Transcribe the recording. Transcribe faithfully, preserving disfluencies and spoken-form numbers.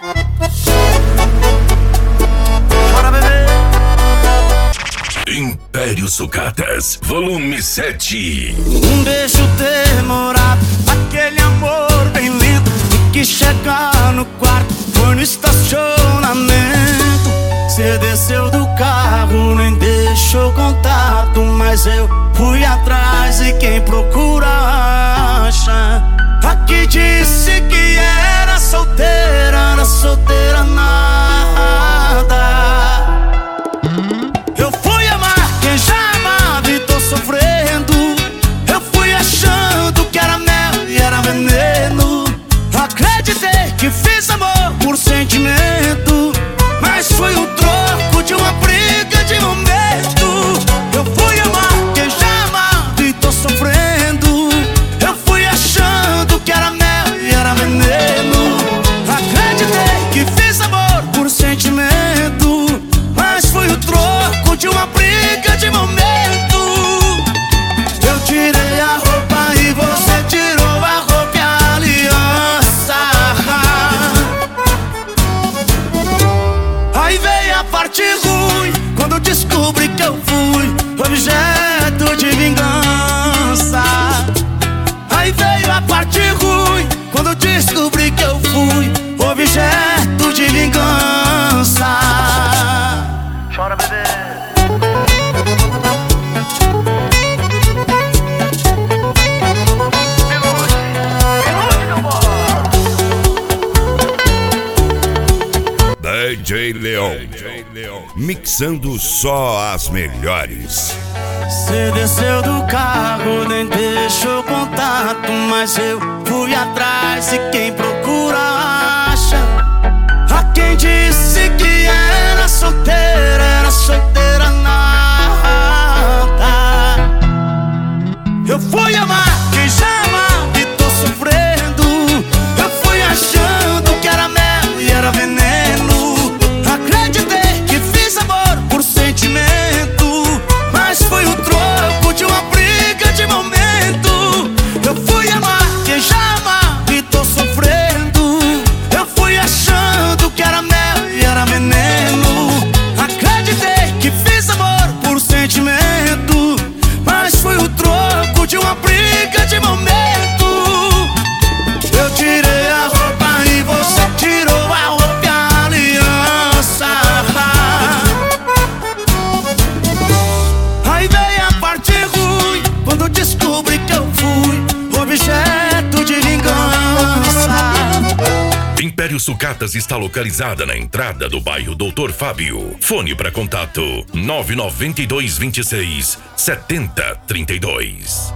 Bora, bebê. Império Sucatas, volume sete. Um beijo demorado, aquele amor bem lento, e que chega no quarto, foi no estacionamento. Cê desceu do carro, nem deixou contato, mas eu fui atrás e quem procura acha. Aqui disse que era solteira, era solteira nada. Eu fui amar quem já amava e tô sofrendo. Eu fui achando que era mel e era veneno. Acreditei que fiz amor por sentimento, mas foi um troco de uma briga de momento. Eu fui amar quem já amava e tô sofrendo. Eu fui achando que era mel e era veneno. Acreditei que fiz amor por sentimento, mas foi o troco de uma briga de momento. Eu tirei a roupa e você tirou a roupa e a aliança. Aí veio a parte ruim, quando eu descobri que eu fui objeto de vingança. Aí veio a parte ruim, quando eu descobri que eu fui objeto de vingança. Chora, bebê. D J Leon, mixando só as melhores. Cê desceu do carro, nem deixou contato, mas eu fui atrás e quem procura acha. A quem disse que era solteira, era solteira nada. Eu fui amar quem já amava e tô sofrendo. Eu fui achando que era mel e era veneno. Acreditei que fiz amor por sentimento, mas foi o troco de uma briga de momento. Eu fui amar quem já amava e tô sofrendo. Eu fui achando que era mel e era veneno. Acreditei que fiz amor por sentimento, mas foi o troco de uma briga de momento. Eu tirei a roupa e você tirou a roupa e a aliança. Aí veio a parte ruim, quando eu descobri que eu fui objeto de vingança. Império Sucatas está localizada na entrada do bairro Doutor Fábio. Fone para contato nove nove dois, vinte e seis, setenta, trinta e dois.